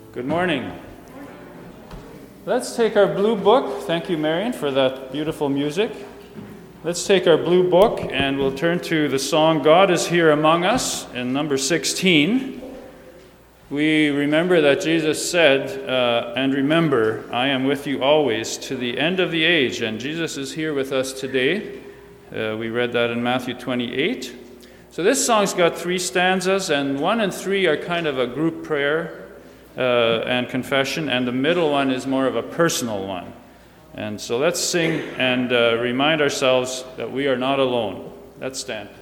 Good morning. Let's take our blue book. Thank you, Marion, for that beautiful music. Let's take our blue book and we'll turn to the song God is Here Among Us in number 16. We remember that Jesus said, and remember, I am with you always to the end of the age. And Jesus is here with us today. We read that in Matthew 28. So this song's got 3 stanzas, and 1 and 3 are kind of a group prayer and confession, and the middle one is more of a personal one. And so let's sing and remind ourselves that we are not alone. Let's stand, please.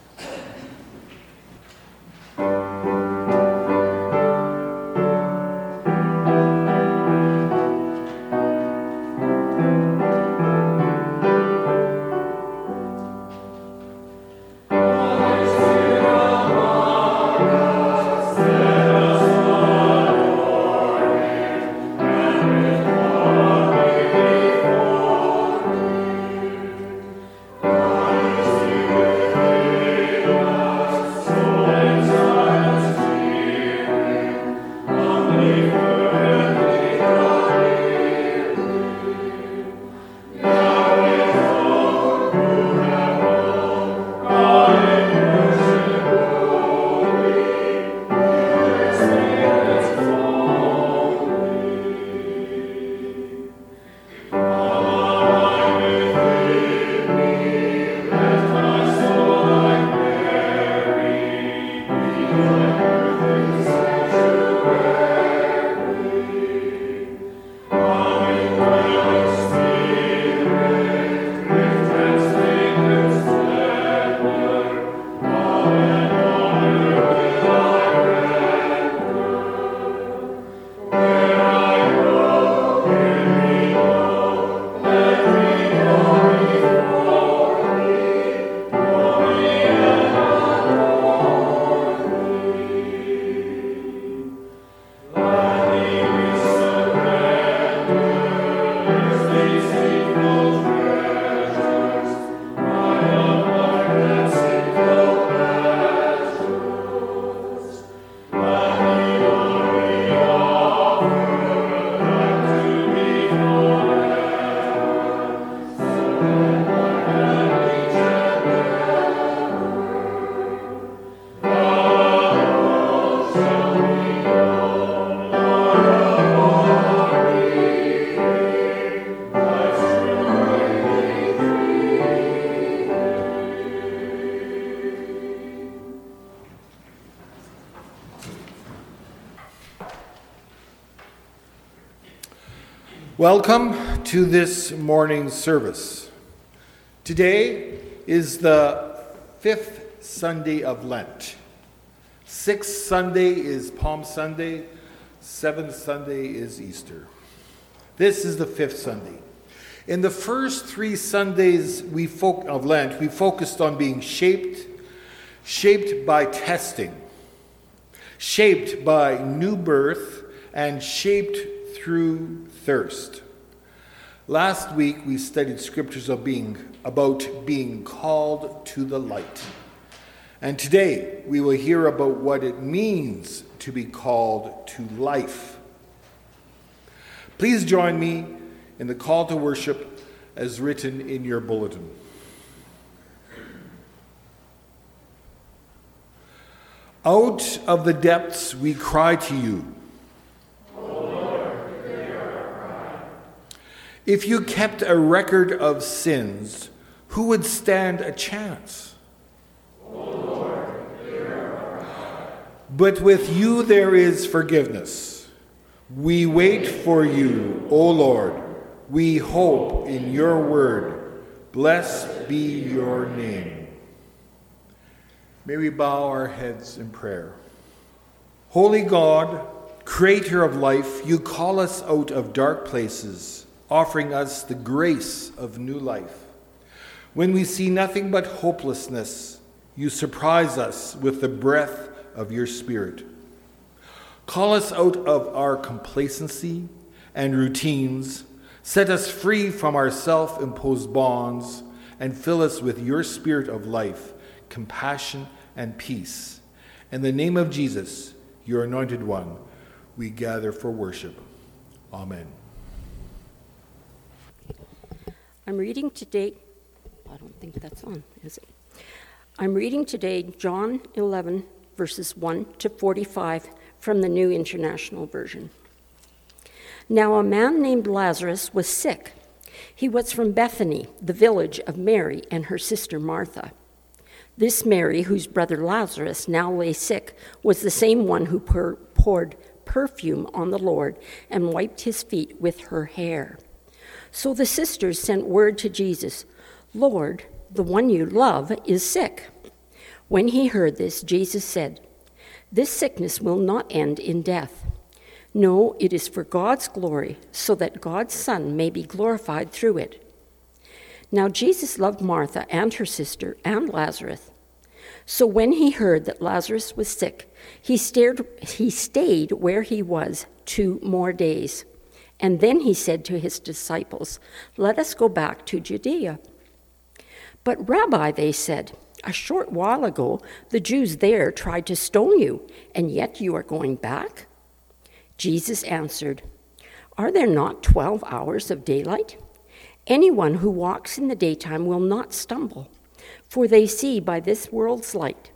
Welcome to this morning's service. Today is the 5th Sunday of Lent. 6th Sunday is Palm Sunday. 7th Sunday is Easter. This is the 5th Sunday. In the first 3 Sundays of Lent, we focused on being shaped by testing, shaped by new birth, and shaped through thirst. Last week we studied scriptures about being called to the light. And today we will hear about what it means to be called to life. Please join me in the call to worship as written in your bulletin. Out of the depths we cry to you. If you kept a record of sins, who would stand a chance? O Lord, hear our cry. But with you there is forgiveness. We wait for you, O Lord. We hope in your word. Blessed be your name. May we bow our heads in prayer. Holy God, creator of life, you call us out of dark places, offering us the grace of new life. When we see nothing but hopelessness, you surprise us with the breath of your Spirit. Call us out of our complacency and routines, set us free from our self-imposed bonds, and fill us with your Spirit of life, compassion, and peace. In the name of Jesus, your anointed one, we gather for worship. Amen. I'm reading today, I don't think that's on, is it? I'm reading today John 11, verses 1 to 45 from the New International Version. Now a man named Lazarus was sick. He was from Bethany, the village of Mary and her sister Martha. This Mary, whose brother Lazarus now lay sick, was the same one who poured perfume on the Lord and wiped his feet with her hair. So the sisters sent word to Jesus, "Lord, the one you love is sick." When he heard this, Jesus said, "This sickness will not end in death. No, it is for God's glory, so that God's Son may be glorified through it." Now Jesus loved Martha and her sister and Lazarus. So when he heard that Lazarus was sick, he stayed where he was 2 more days. And then he said to his disciples, "Let us go back to Judea." "But Rabbi," they said, "a short while ago the Jews there tried to stone you, and yet you are going back?" Jesus answered, "Are there not 12 hours of daylight? Anyone who walks in the daytime will not stumble, for they see by this world's light.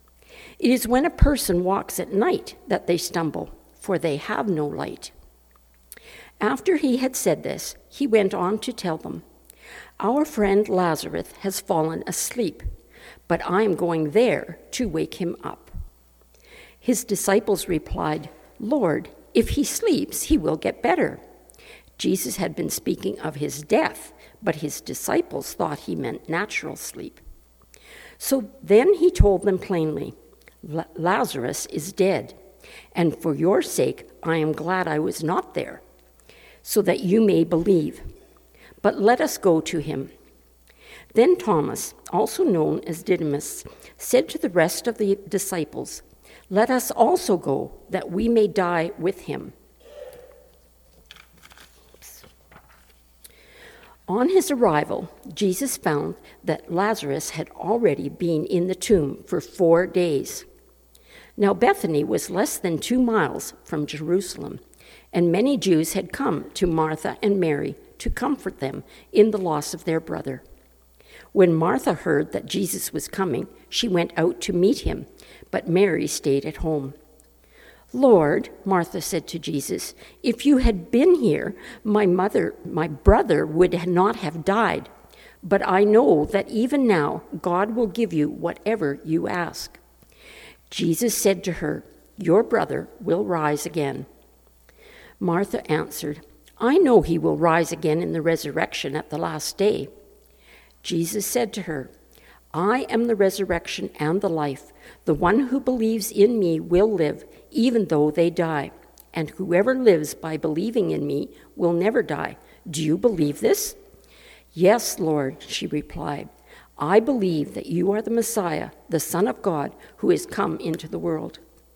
It is when a person walks at night that they stumble, for they have no light." After he had said this, he went on to tell them, "Our friend Lazarus has fallen asleep, but I am going there to wake him up." His disciples replied, "Lord, if he sleeps, he will get better." Jesus had been speaking of his death, but his disciples thought he meant natural sleep. So then he told them plainly, "Lazarus is dead, and for your sake I am glad I was not there, so that you may believe. But let us go to him." Then Thomas, also known as Didymus, said to the rest of the disciples, "Let us also go, that we may die with him." On his arrival, Jesus found that Lazarus had already been in the tomb for 4 days. Now Bethany was less than 2 miles from Jerusalem, and many Jews had come to Martha and Mary to comfort them in the loss of their brother. When Martha heard that Jesus was coming, she went out to meet him, but Mary stayed at home. "Lord," Martha said to Jesus, "if you had been here, my brother would not have died. But I know that even now God will give you whatever you ask." Jesus said to her, "Your brother will rise again." Martha answered, "I know he will rise again in the resurrection at the last day." Jesus said to her, "I am the resurrection and the life. The one who believes in me will live, even though they die. And whoever lives by believing in me will never die. Do you believe this?" "Yes, Lord," she replied. "I believe that you are the Messiah, the Son of God, who has come into the world."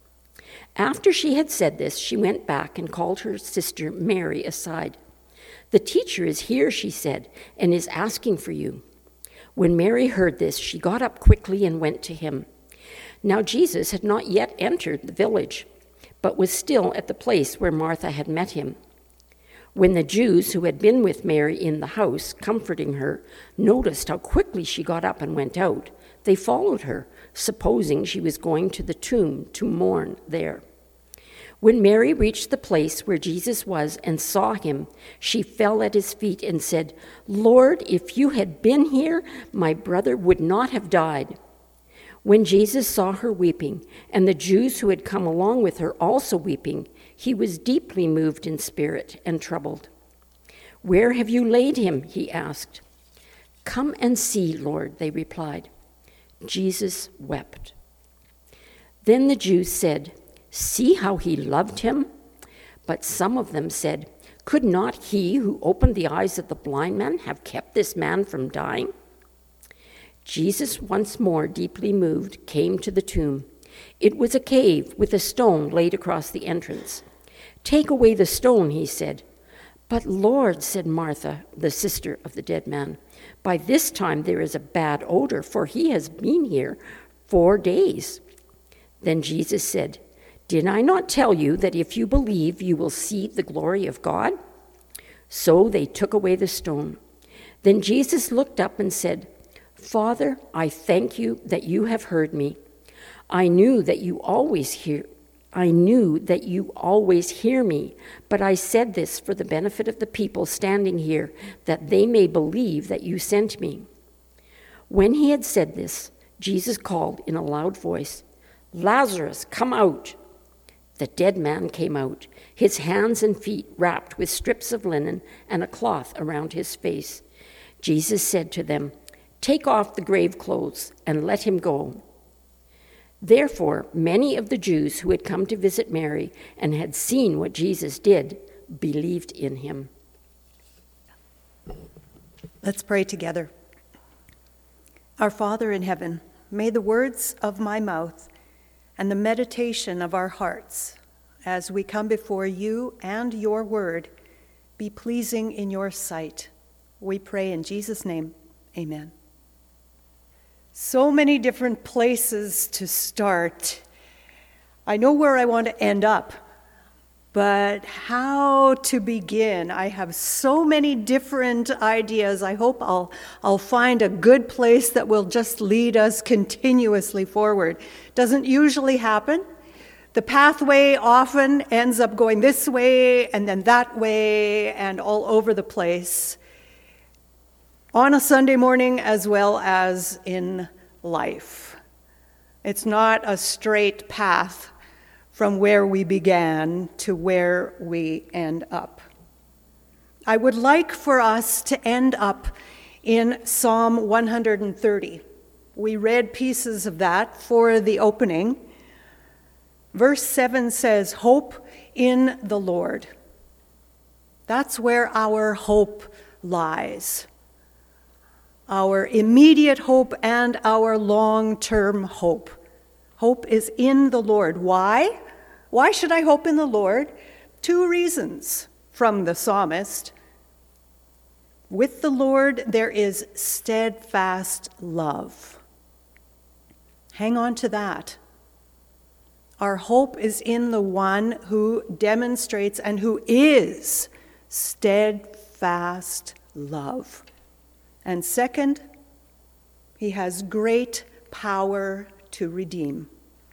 After she had said this, she went back and called her sister Mary aside. "The teacher is here," she said, "and is asking for you." When Mary heard this, she got up quickly and went to him. Now Jesus had not yet entered the village, but was still at the place where Martha had met him. When the Jews who had been with Mary in the house, comforting her, noticed how quickly she got up and went out, they followed her, supposing she was going to the tomb to mourn there. When Mary reached the place where Jesus was and saw him, she fell at his feet and said, "Lord, if you had been here, my brother would not have died." When Jesus saw her weeping, and the Jews who had come along with her also weeping, he was deeply moved in spirit and troubled. "Where have you laid him?" he asked. "Come and see, Lord," they replied. Jesus wept. Then the Jews said, "See how he loved him?" But some of them said, "Could not he who opened the eyes of the blind man have kept this man from dying?" Jesus, once more deeply moved, came to the tomb. It was a cave with a stone laid across the entrance. "Take away the stone," he said. "But Lord," said Martha, the sister of the dead man, "by this time there is a bad odor, for he has been here 4 days." Then Jesus said, Did I not tell you that if you believe, you will see the glory of God?" So they took away the stone. Then Jesus looked up and said, "Father, I thank you that you have heard me. I knew that you always hear me, but I said this for the benefit of the people standing here, that they may believe that you sent me." When he had said this, Jesus called in a loud voice, "Lazarus, come out." The dead man came out, his hands and feet wrapped with strips of linen and a cloth around his face. Jesus said to them, "Take off the grave clothes and let him go." Therefore, many of the Jews who had come to visit Mary and had seen what Jesus did believed in him. Let's pray together. Our Father in heaven, may the words of my mouth and the meditation of our hearts as we come before you and your word be pleasing in your sight. We pray in Jesus' name, amen. So many different places to start. I know where I want to end up, but how to begin? I have so many different ideas. I hope I'll find a good place that will just lead us continuously forward. Doesn't usually happen. The pathway often ends up going this way and then that way and all over the place on a Sunday morning as well as in life. It's not a straight path from where we began to where we end up. I would like for us to end up in Psalm 130. We read pieces of that for the opening. Verse 7 says, "Hope in the Lord." That's where our hope lies. Our immediate hope and our long-term hope. Hope is in the Lord. Why? Why should I hope in the Lord? 2 reasons from the psalmist. With the Lord there is steadfast love. Hang on to that. Our hope is in the one who demonstrates and who is steadfast love. And second, he has great power to redeem.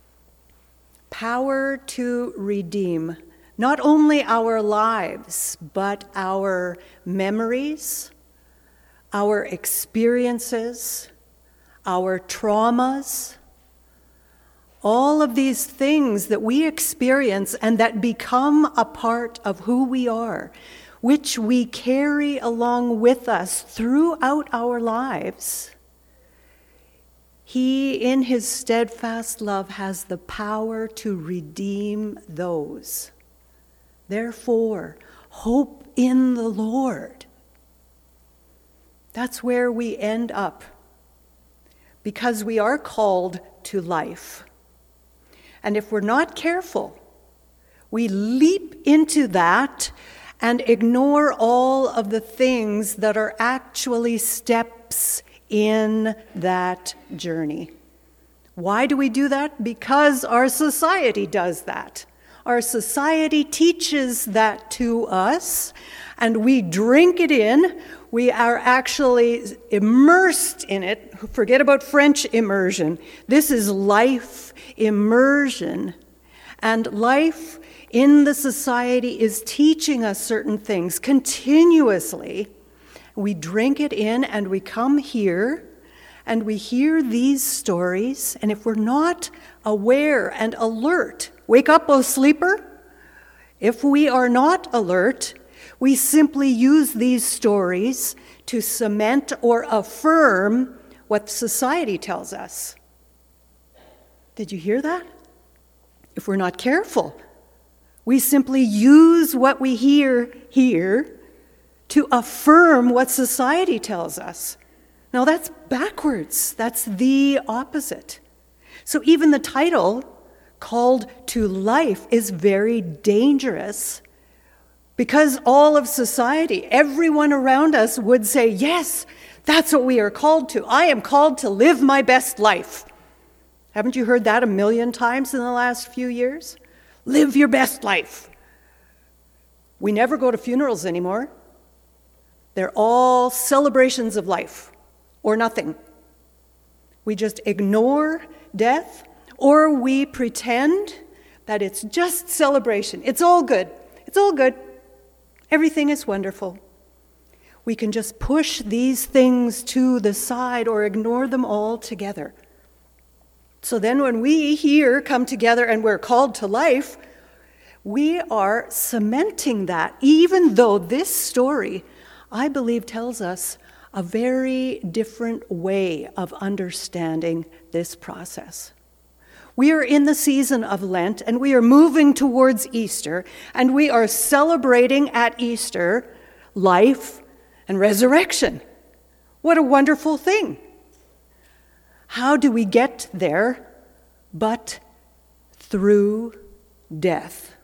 Power to redeem not only our lives, but our memories, our experiences, our traumas, all of these things that we experience and that become a part of who we are, which we carry along with us throughout our lives. He, in his steadfast love, has the power to redeem those. Therefore, hope in the Lord. That's where we end up, because we are called to life. And if we're not careful, we leap into that and ignore all of the things that are actually steps in that journey. Why do we do that? Because our society does that. Our society teaches that to us, and we drink it in. We are actually immersed in it. Forget about French immersion. This is life immersion. And life in the society is teaching us certain things continuously. We drink it in and we come here and we hear these stories. And if we're not aware and alert, wake up, O sleeper. If we are not alert, we simply use these stories to cement or affirm what society tells us. Did you hear that? If we're not careful, we simply use what we hear here to affirm what society tells us. Now that's backwards. That's the opposite. So even the title, Called to Life, is very dangerous, because all of society, everyone around us would say, yes, that's what we are called to. I am called to live my best life. Haven't you heard that 1,000,000 times in the last few years? Live your best life. We never go to funerals anymore. They're all celebrations of life or nothing. We just ignore death, or we pretend that it's just celebration. It's all good. It's all good. Everything is wonderful. We can just push these things to the side or ignore them altogether. So then when we here come together and we're called to life, we are cementing that, even though this story, I believe, tells us a very different way of understanding this process. We are in the season of Lent, and we are moving towards Easter, and we are celebrating at Easter life and resurrection. What a wonderful thing. How do we get there but through death?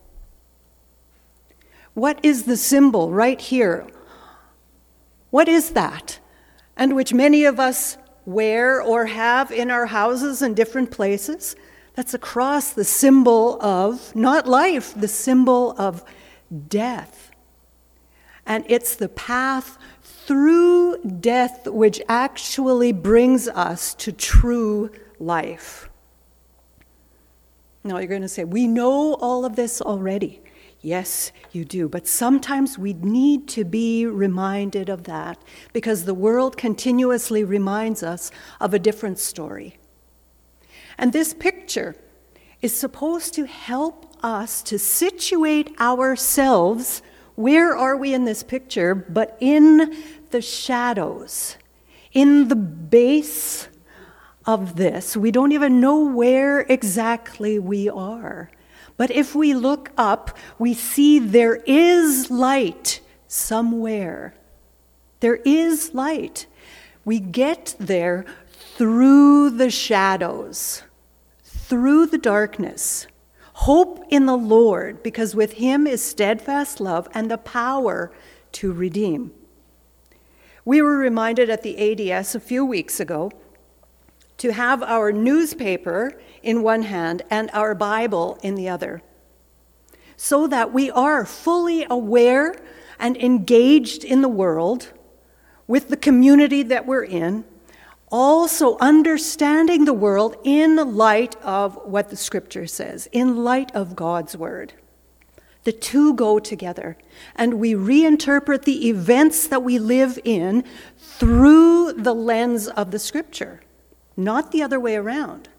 What is the symbol right here? What is that? And which many of us wear or have in our houses and different places. That's a cross, the symbol of, not life, the symbol of death. And it's the path through death which actually brings us to true life. Now you're going to say, we know all of this already. Yes, you do. But sometimes we need to be reminded of that because the world continuously reminds us of a different story. And this picture is supposed to help us to situate ourselves. Where are we in this picture? But in the shadows, in the base of this. We don't even know where exactly we are. But if we look up, we see there is light somewhere. There is light. We get there through the shadows, through the darkness. Hope in the Lord, because with him is steadfast love and the power to redeem. We were reminded at the ADS a few weeks ago to have our newspaper in one hand and our Bible in the other, so that we are fully aware and engaged in the world with the community that we're in, also understanding the world in light of what the scripture says, in light of God's word. The two go together, and we reinterpret the events that we live in through the lens of the scripture, not the other way around.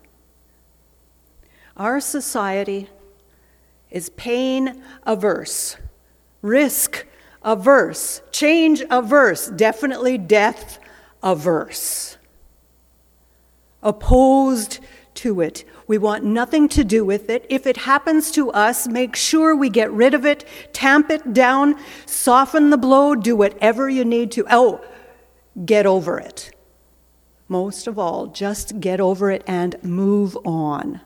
Our society is pain averse, risk averse, change averse, definitely death averse, opposed to it. We want nothing to do with it. If it happens to us, make sure we get rid of it, tamp it down, soften the blow, do whatever you need to. Oh, get over it. Most of all, just get over it and move on.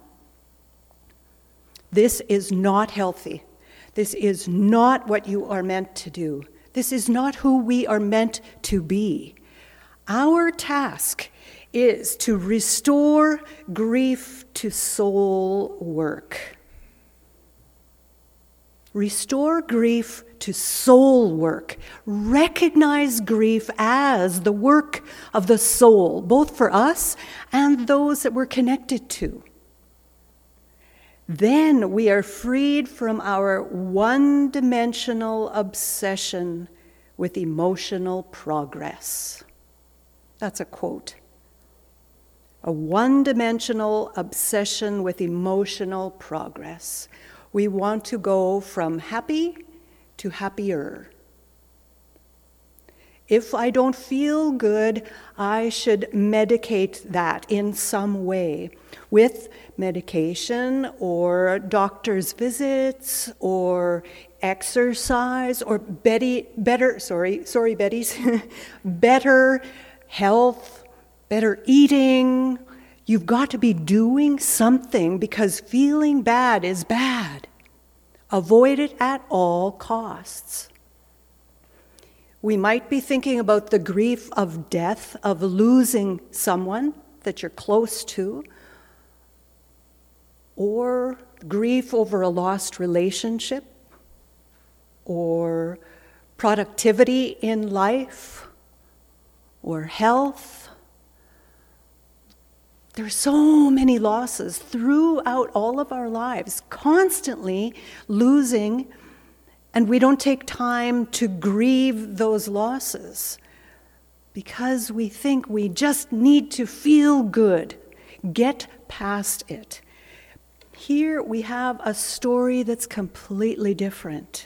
This is not healthy. This is not what you are meant to do. This is not who we are meant to be. Our task is to restore grief to soul work. Restore grief to soul work. Recognize grief as the work of the soul, both for us and those that we're connected to. Then we are freed from our one-dimensional obsession with emotional progress. That's a quote. A one-dimensional obsession with emotional progress. We want to go from happy to happier. If I don't feel good, I should medicate that in some way with medication or doctor's visits or exercise or better health, better eating. You've got to be doing something because feeling bad is bad. Avoid it at all costs. We might be thinking about the grief of death, of losing someone that you're close to, or grief over a lost relationship, or productivity in life, or health. There are so many losses throughout all of our lives, constantly losing, and we don't take time to grieve those losses because we think we just need to feel good, get past it. Here we have a story that's completely different.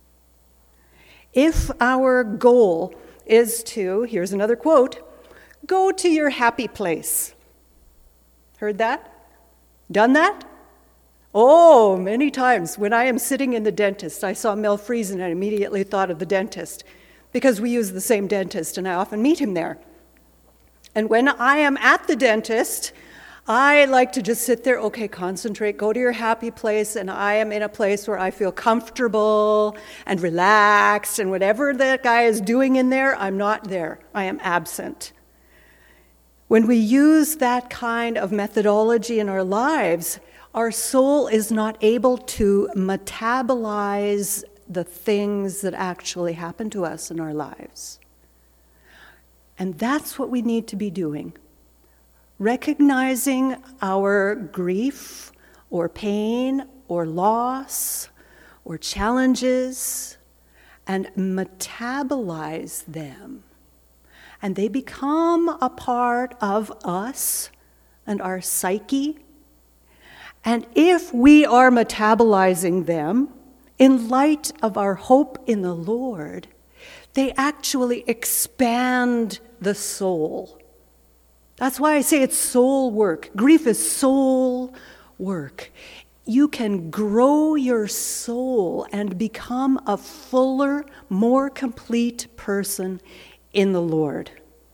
If our goal is to, here's another quote, go to your happy place. Heard that? Done that? Oh, many times. When I am sitting in the dentist, I saw Mel Friesen and I immediately thought of the dentist because we use the same dentist and I often meet him there. And when I am at the dentist, I like to just sit there, okay, concentrate, go to your happy place, and I am in a place where I feel comfortable and relaxed, and whatever that guy is doing in there, I'm not there. I am absent. When we use that kind of methodology in our lives, our soul is not able to metabolize the things that actually happen to us in our lives. And that's what we need to be doing. Recognizing our grief or pain or loss or challenges and metabolize them. And they become a part of us and our psyche. And if we are metabolizing them in light of our hope in the Lord, they actually expand the soul. That's why I say it's soul work. Grief is soul work. You can grow your soul and become a fuller, more complete person in the Lord.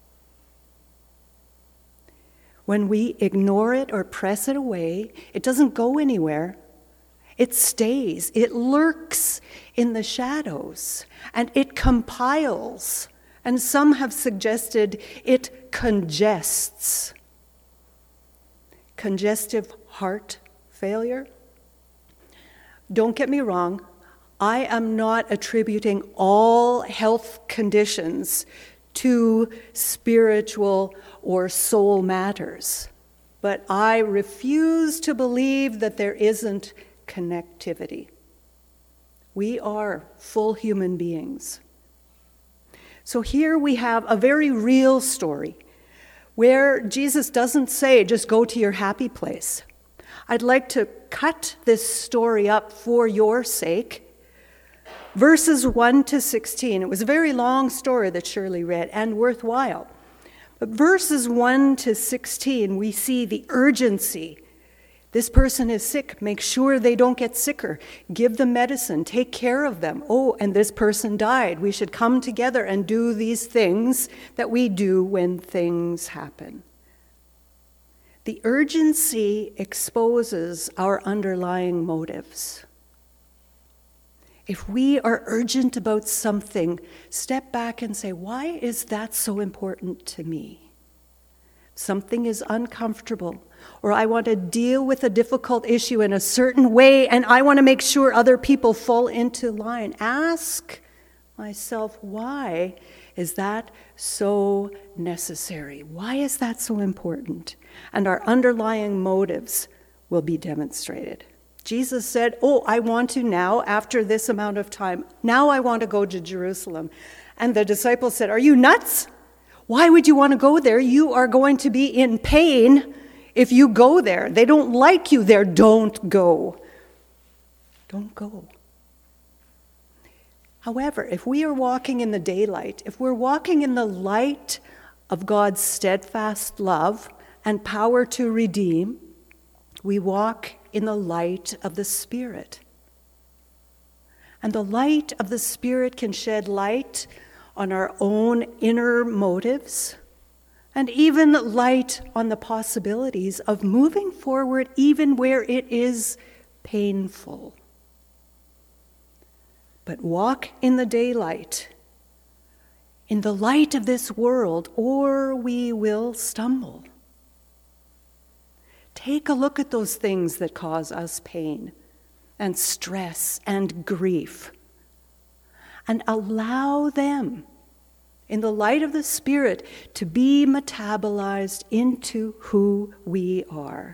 When we ignore it or press it away, it doesn't go anywhere. It stays. It lurks in the shadows, and it compiles. And some have suggested it congests. Congestive heart failure. Don't get me wrong, I am not attributing all health conditions to spiritual or soul matters, but I refuse to believe that there isn't connectivity. We are full human beings. So here we have a very real story where Jesus doesn't say, just go to your happy place. I'd like to cut this story up for your sake. Verses 1 to 16. It was a very long story that Shirley read and worthwhile. But verses 1 to 16, we see the urgency. This person is sick. Make sure they don't get sicker. Give them medicine. Take care of them. Oh, and this person died. We should come together and do these things that we do when things happen. The urgency exposes our underlying motives. If we are urgent about something, step back and say, why is that so important to me? Something is uncomfortable, or I want to deal with a difficult issue in a certain way, and I want to make sure other people fall into line. Ask myself, why is that so necessary? Why is that so important? And our underlying motives will be demonstrated. Jesus said, I want to now, after this amount of time, now I want to go to Jerusalem. And the disciples said, are you nuts? Why would you want to go there? You are going to be in pain if you go there. They don't like you there. Don't go. Don't go. However, if we are walking in the daylight, if we're walking in the light of God's steadfast love and power to redeem, we walk in the light of the Spirit. And the light of the Spirit can shed light on our own inner motives and even light on the possibilities of moving forward even where it is painful. But walk in the daylight, in the light of this world, or we will stumble. Take a look at those things that cause us pain and stress and grief, and allow them, in the light of the Spirit, to be metabolized into who we are.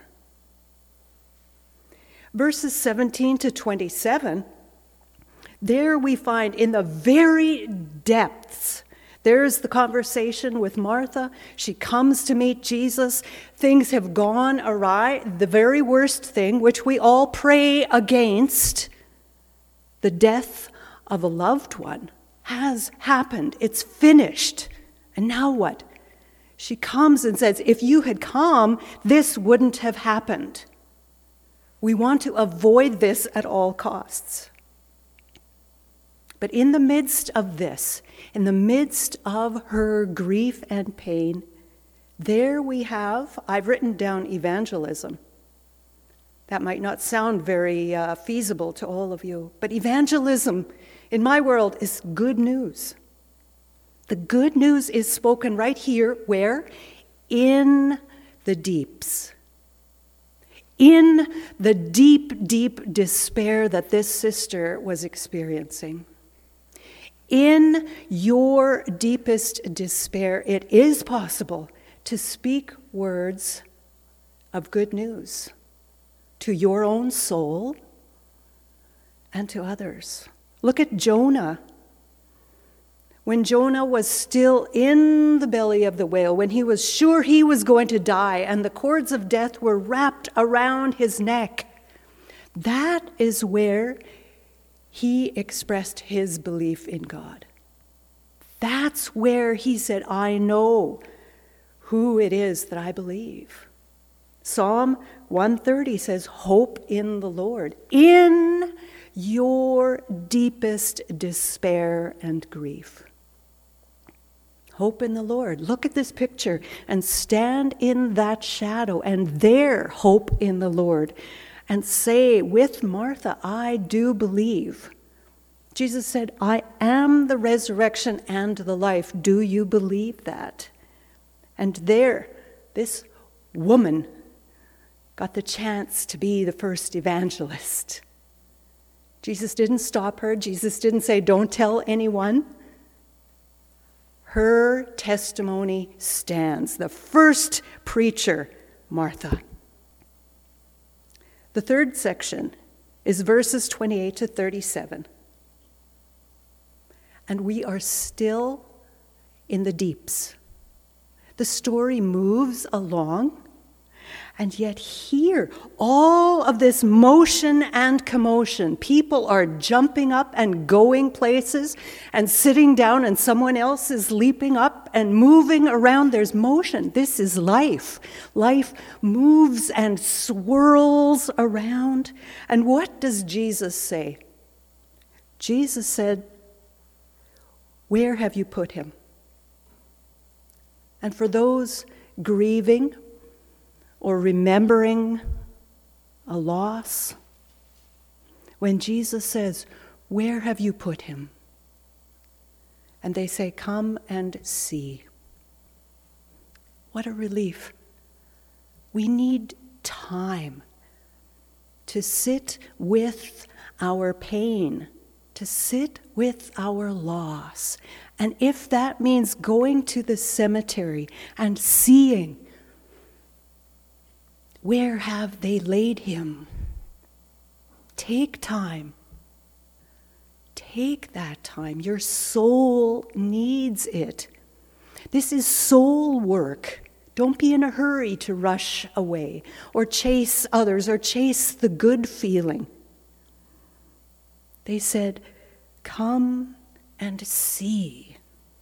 Verses 17 to 27, there we find in the very depths, there's the conversation with Martha. She comes to meet Jesus. Things have gone awry. The very worst thing, which we all pray against, the death of a loved one, has happened. It's finished. And now what? She comes and says, if you had come, this wouldn't have happened. We want to avoid this at all costs. But in the midst of this, in the midst of her grief and pain, there we have, I've written down evangelism. That might not sound very feasible to all of you, but evangelism in my world is good news. The good news is spoken right here, where? In the deeps. In the deep, deep despair that this sister was experiencing. In your deepest despair, it is possible to speak words of good news to your own soul and to others. Look at Jonah. When Jonah was still in the belly of the whale, when he was sure he was going to die and the cords of death were wrapped around his neck, that is where he expressed his belief in God. That's where he said, I know who it is that I believe. Psalm 130 says, hope in the Lord, in your deepest despair and grief. Hope in the Lord. Look at this picture and stand in that shadow and there hope in the Lord and say with Martha, I do believe. Jesus said, I am the resurrection and the life. Do you believe that? And there, this woman got the chance to be the first evangelist. Jesus didn't stop her. Jesus didn't say, don't tell anyone. Her testimony stands. The first preacher, Martha. The third section is verses 28 to 37. And we are still in the deeps. The story moves along. And yet here, all of this motion and commotion, people are jumping up and going places and sitting down, and someone else is leaping up and moving around. There's motion. This is life. Life moves and swirls around. And what does Jesus say? Jesus said, where have you put him? And for those grieving, or remembering a loss, when Jesus says, where have you put him? And they say, come and see. What a relief. We need time to sit with our pain, to sit with our loss. And if that means going to the cemetery and seeing, where have they laid him? Take time. Take that time. Your soul needs it. This is soul work. Don't be in a hurry to rush away or chase others or chase the good feeling. They said, come and see.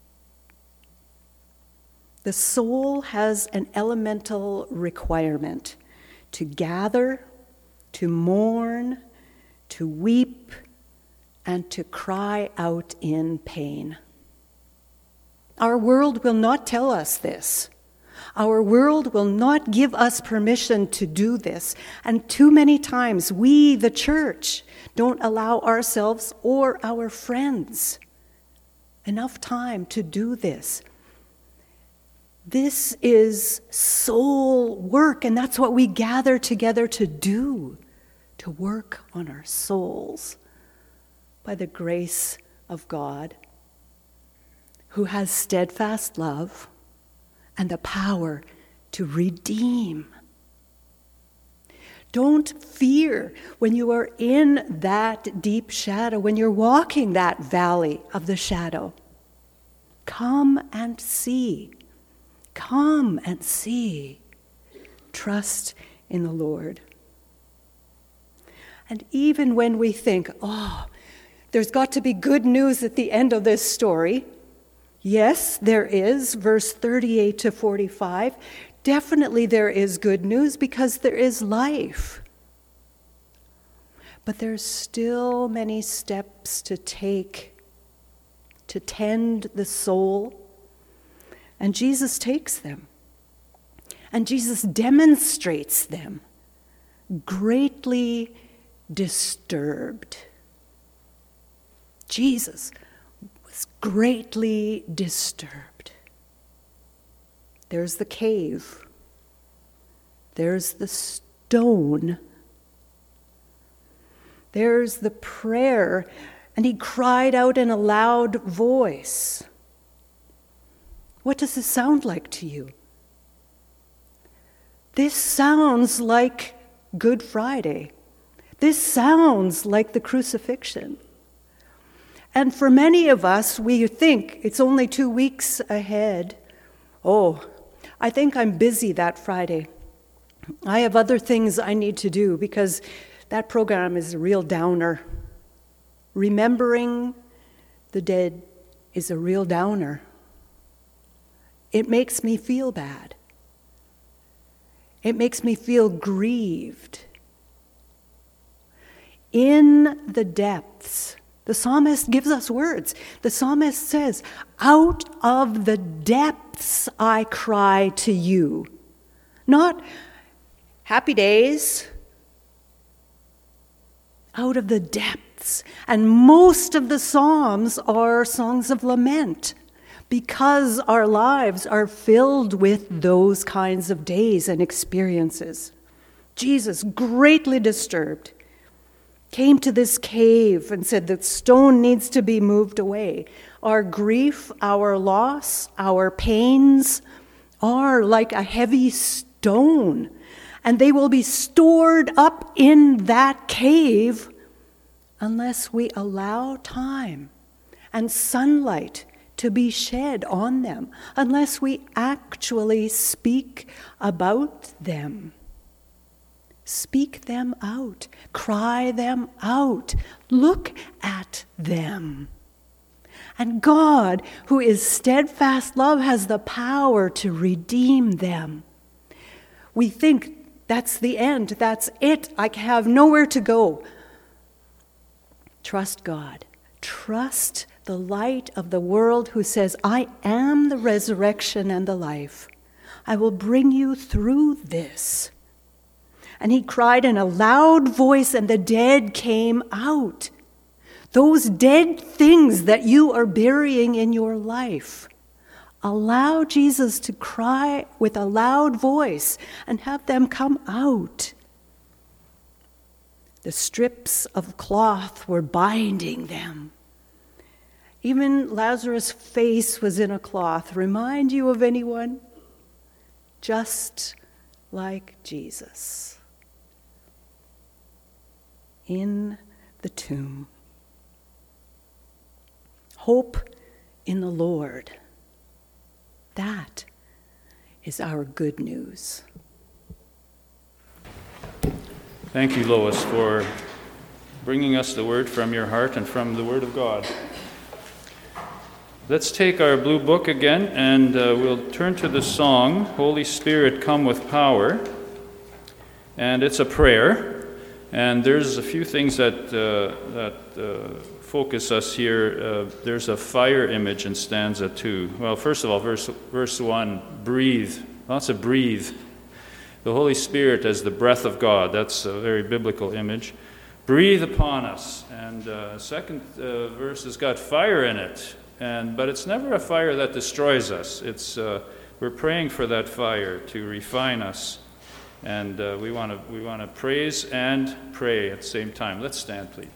The soul has an elemental requirement: to gather, to mourn, to weep, and to cry out in pain. Our world will not tell us this. Our world will not give us permission to do this. And too many times we, the church, don't allow ourselves or our friends enough time to do this. This is soul work, and that's what we gather together to do, to work on our souls by the grace of God, who has steadfast love and the power to redeem. Don't fear when you are in that deep shadow, when you're walking that valley of the shadow. Come and see. Come and see. Trust in the Lord. And even when we think, there's got to be good news at the end of this story. Yes, there is, verse 38 to 45. Definitely there is good news because there is life. But there's still many steps to take to tend the soul. And Jesus takes them. And Jesus demonstrates them. Greatly disturbed. Jesus was greatly disturbed. There's the cave. There's the stone. There's the prayer. And he cried out in a loud voice. What does this sound like to you? This sounds like Good Friday. This sounds like the crucifixion. And for many of us, we think it's only 2 weeks ahead. I think I'm busy that Friday. I have other things I need to do because that program is a real downer. Remembering the dead is a real downer. It makes me feel bad. It makes me feel grieved. In the depths, the psalmist gives us words. The psalmist says, out of the depths I cry to you. Not happy days. Out of the depths. And most of the psalms are songs of lament because our lives are filled with those kinds of days and experiences. Jesus, greatly disturbed, came to this cave and said that stone needs to be moved away. Our grief, our loss, our pains are like a heavy stone, and they will be stored up in that cave unless we allow time and sunlight to be shed on them, unless we actually speak about them. Speak them out. Cry them out. Look at them. And God, who is steadfast love, has the power to redeem them. We think that's the end. That's it. I have nowhere to go. Trust God. Trust the light of the world who says, I am the resurrection and the life. I will bring you through this. And he cried in a loud voice, and the dead came out. Those dead things that you are burying in your life. Allow Jesus to cry with a loud voice and have them come out. The strips of cloth were binding them. Even Lazarus' face was in a cloth. Remind you of anyone? Just like Jesus. In the tomb. Hope in the Lord. That is our good news. Thank you, Lois, for bringing us the word from your heart and from the Word of God. Let's take our blue book again, and we'll turn to the song, Holy Spirit, Come with Power. And it's a prayer, and there's a few things that focus us here. There's a fire image in stanza 2. Well, first of all, verse 1, breathe. Lots of breathe. The Holy Spirit as the breath of God. That's a very biblical image. Breathe upon us. And second verse has got fire in it. But it's never a fire that destroys us. It's we're praying for that fire to refine us. And we want to praise and pray at the same time. Let's stand, please.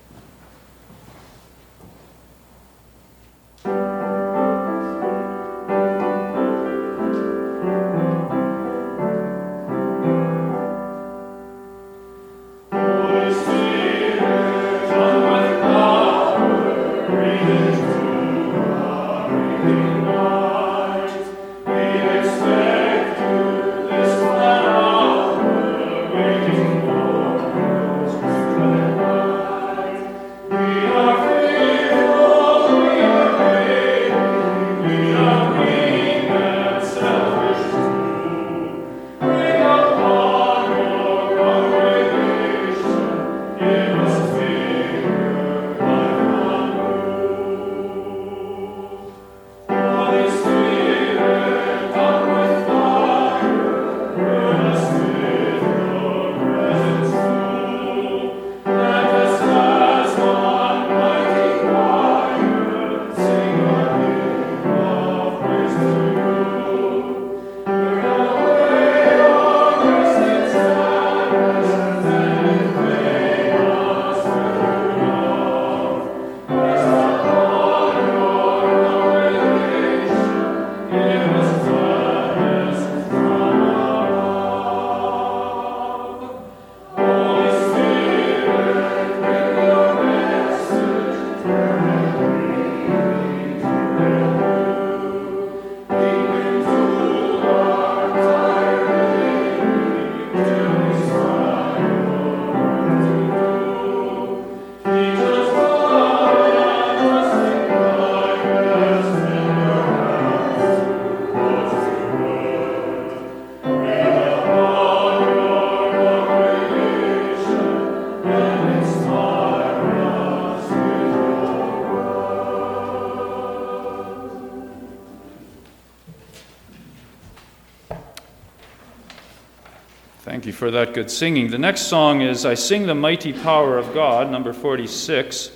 Thank you for that good singing. The next song is I Sing the Mighty Power of God, number 46.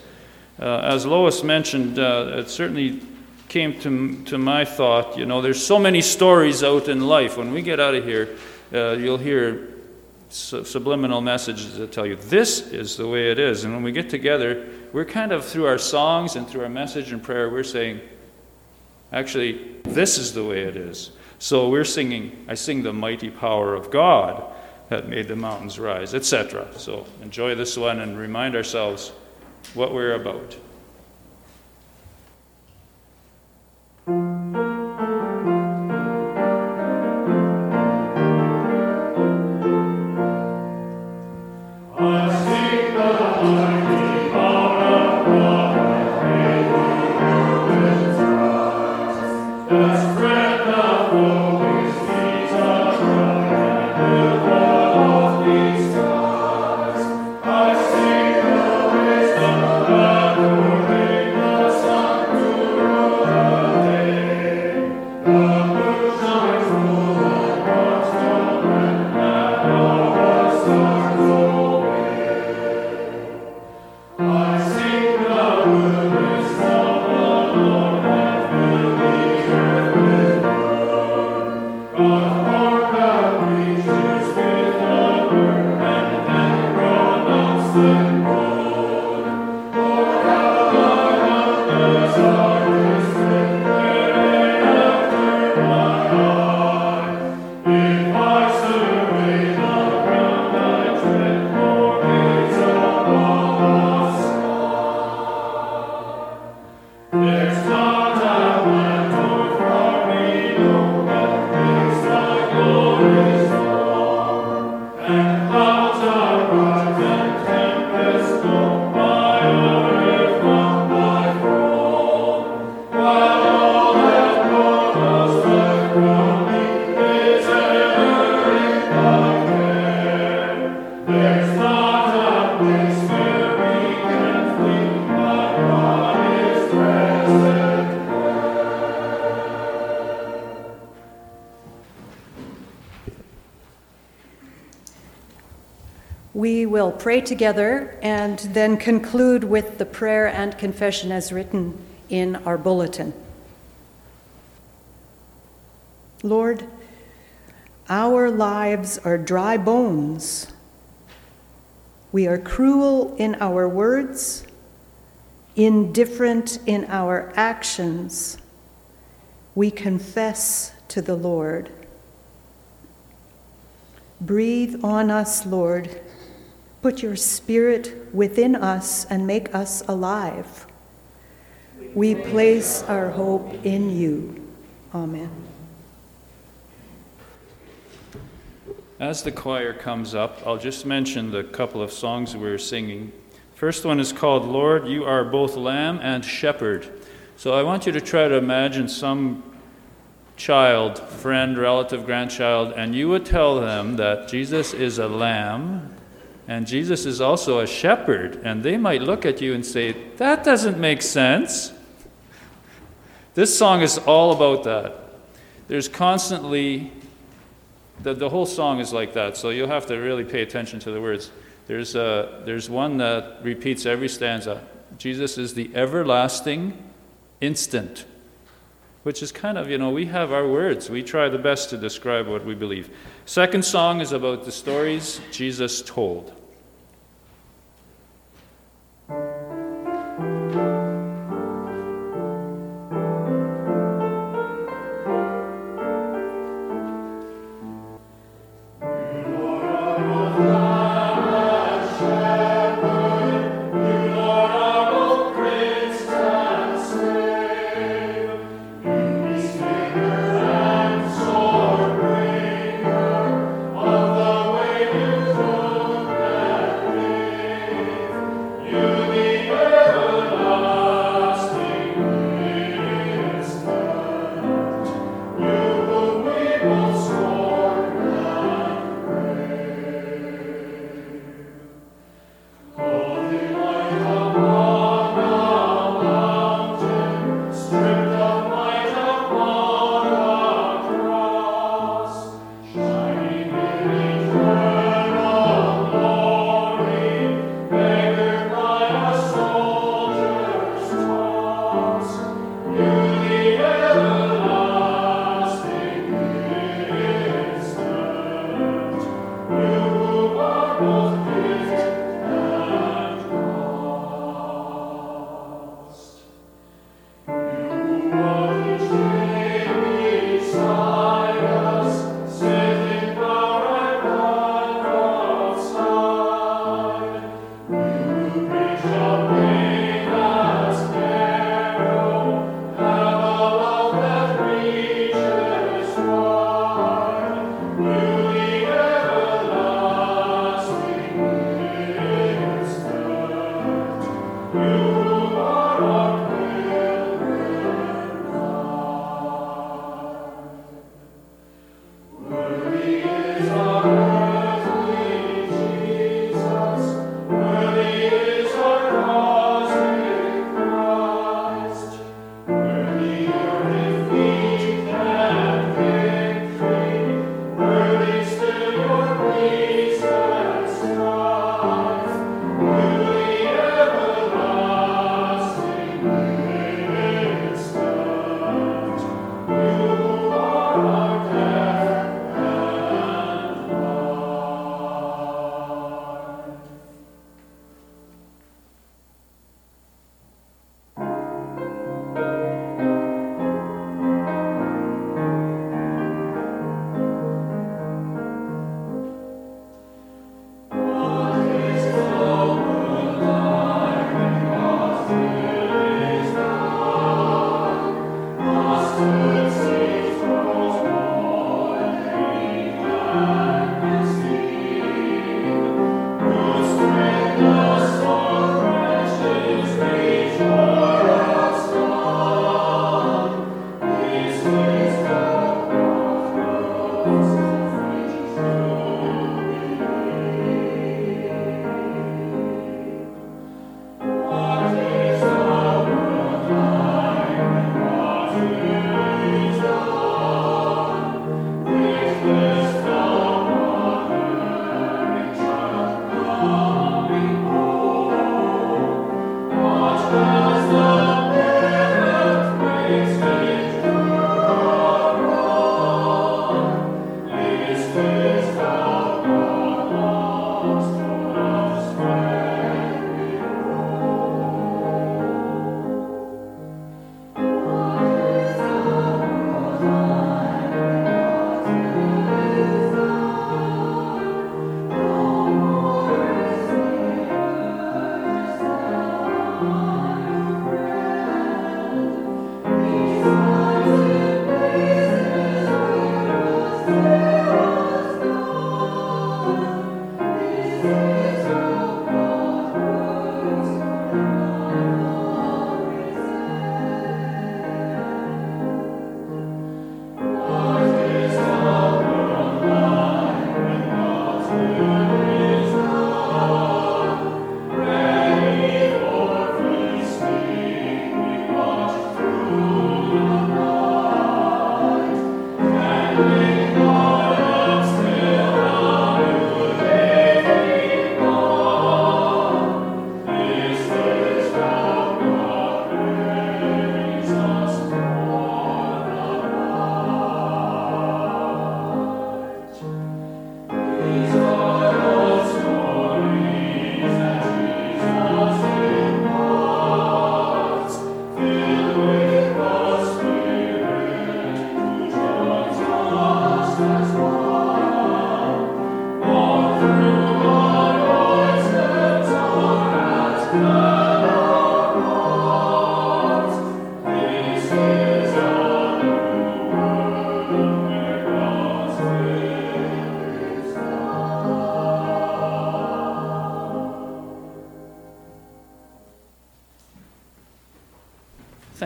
As Lois mentioned, it certainly came to my thought, there's so many stories out in life. When we get out of here, you'll hear subliminal messages that tell you this is the way it is. And when we get together, we're kind of, through our songs and through our message and prayer, we're saying, actually, this is the way it is. So we're singing, I sing the mighty power of God that made the mountains rise, etc. So enjoy this one and remind ourselves what we're about. We will pray together and then conclude with the prayer and confession as written in our bulletin. Lord, our lives are dry bones. We are cruel in our words, indifferent in our actions. We confess to the Lord. Breathe on us, Lord. Put your Spirit within us and make us alive. We place our hope in you. Amen. As the choir comes up, I'll just mention the couple of songs we were singing. First one is called Lord, You Are Both Lamb and Shepherd. So I want you to try to imagine some child, friend, relative, grandchild, and you would tell them that Jesus is a lamb and Jesus is also a shepherd. And they might look at you and say, that doesn't make sense. This song is all about that. There's constantly... The whole song is like that, so you'll have to really pay attention to the words. There's one that repeats every stanza. Jesus is the everlasting instant, which is kind of, we have our words. We try the best to describe what we believe. Second song is about the stories Jesus told. Of the way you told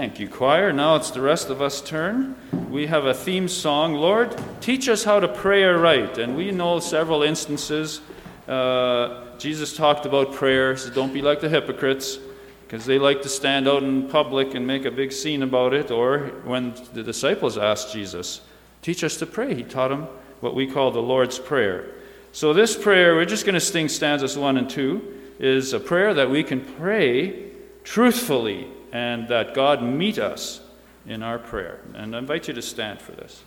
Thank you, choir. Now it's the rest of us' turn. We have a theme song, Lord, teach us how to pray aright. And we know several instances. Jesus talked about prayer. He said, don't be like the hypocrites, because they like to stand out in public and make a big scene about it. Or when the disciples asked Jesus, teach us to pray, he taught them what we call the Lord's Prayer. So this prayer, we're just going to sing stanzas 1 and 2, is a prayer that we can pray truthfully and that God meet us in our prayer. And I invite you to stand for this.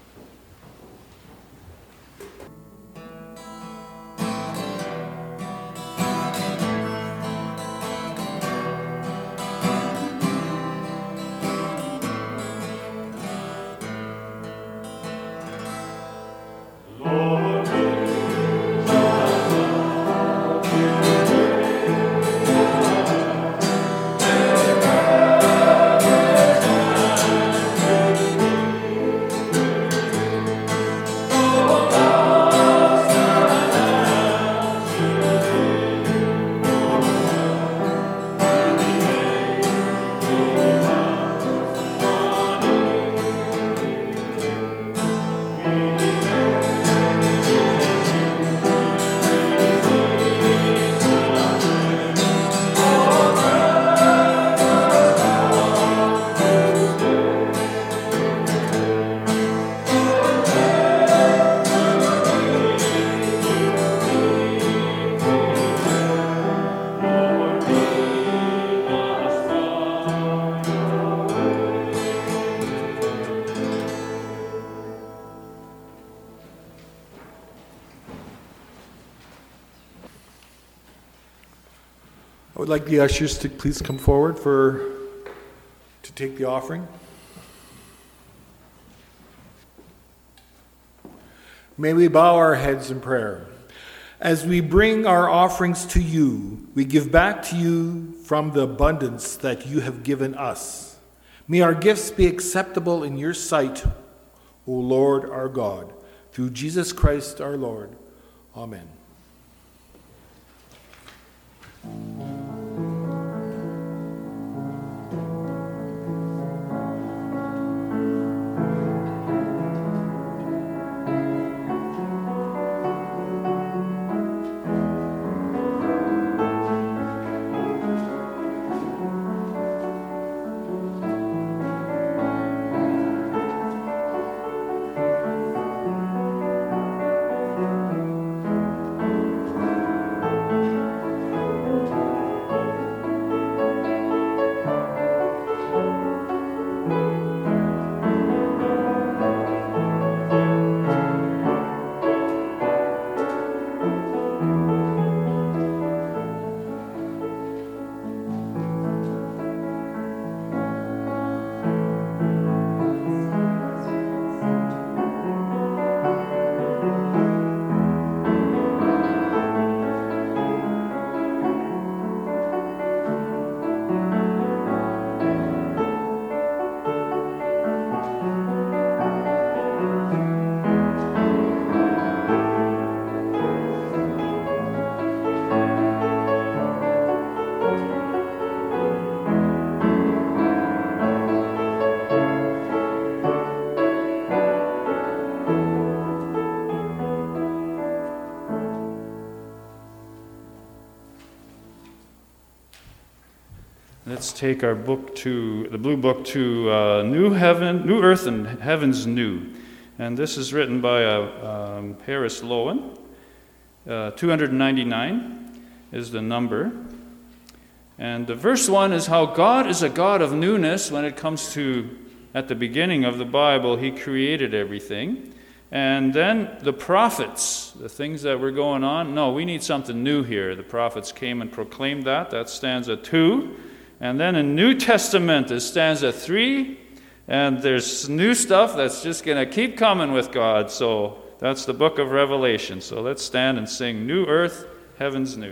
I would like the ushers to please come forward to take the offering. May we bow our heads in prayer. As we bring our offerings to you, we give back to you from the abundance that you have given us. May our gifts be acceptable in your sight, O Lord our God, through Jesus Christ our Lord. Amen. Let's take our book the blue book to New Earth and Heavens New. And this is written by Harris Lowen. 299 is the number. And verse 1 is how God is a God of newness when it comes to, at the beginning of the Bible, he created everything. And then the prophets, the things that were going on, no, we need something new here. The prophets came and proclaimed that. That's stanza 2. And then in New Testament is stanza 3, and there's new stuff that's just going to keep coming with God. So that's the book of Revelation. So let's stand and sing New Earth, Heavens New.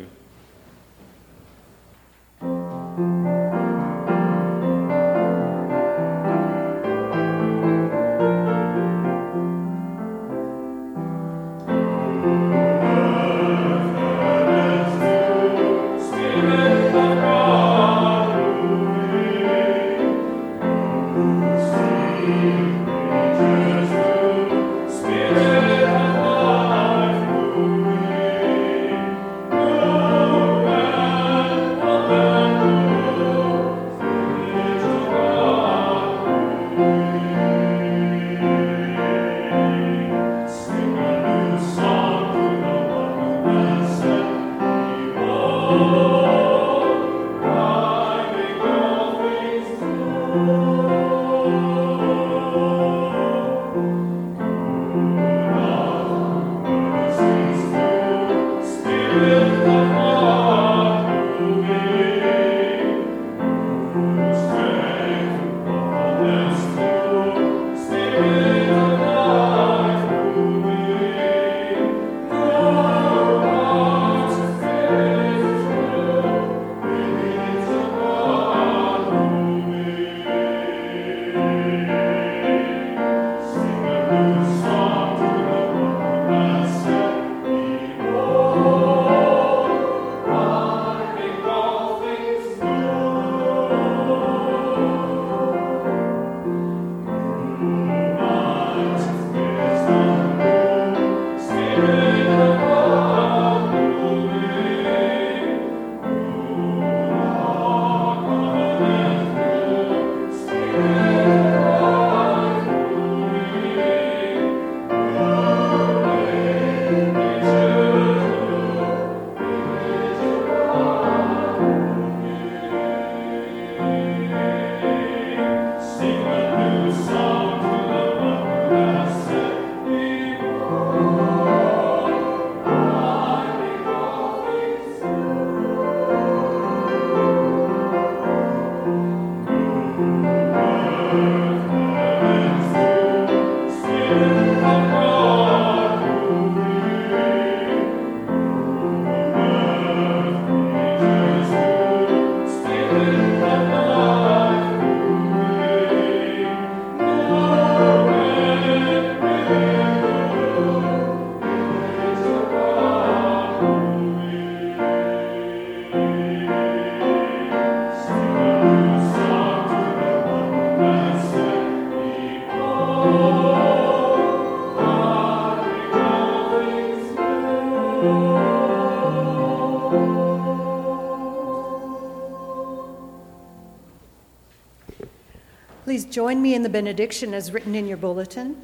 Please join me in the benediction as written in your bulletin.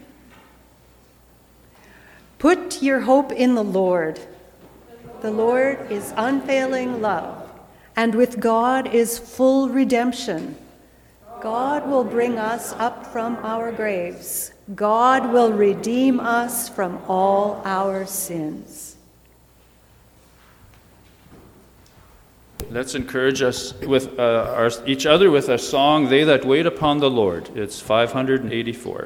Put your hope in the Lord. The Lord is unfailing love, and with God is full redemption. God will bring us up from our graves. God will redeem us from all our sins. Let's encourage us with each other with a song, They That Wait Upon the Lord. It's 584.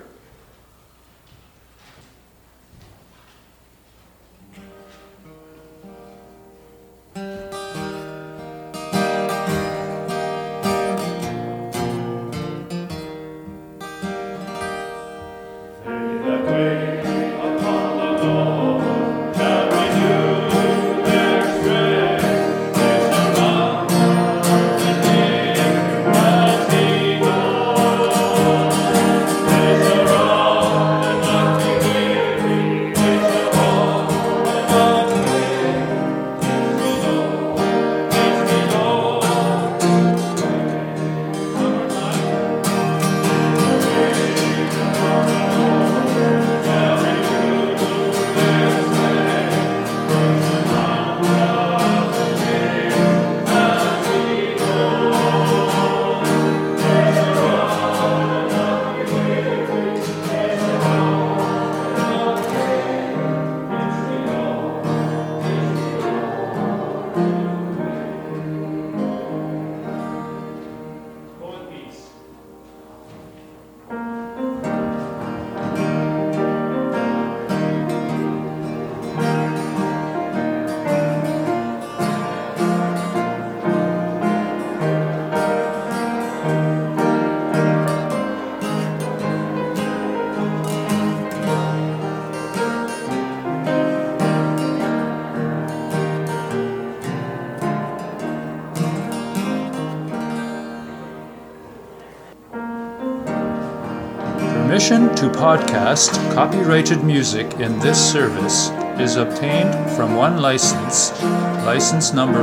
Permission to podcast copyrighted music in this service is obtained from one license number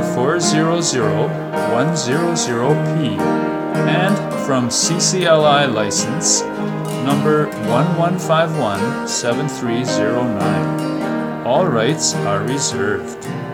400-100P, and from CCLI license number 1151-7309. All rights are reserved.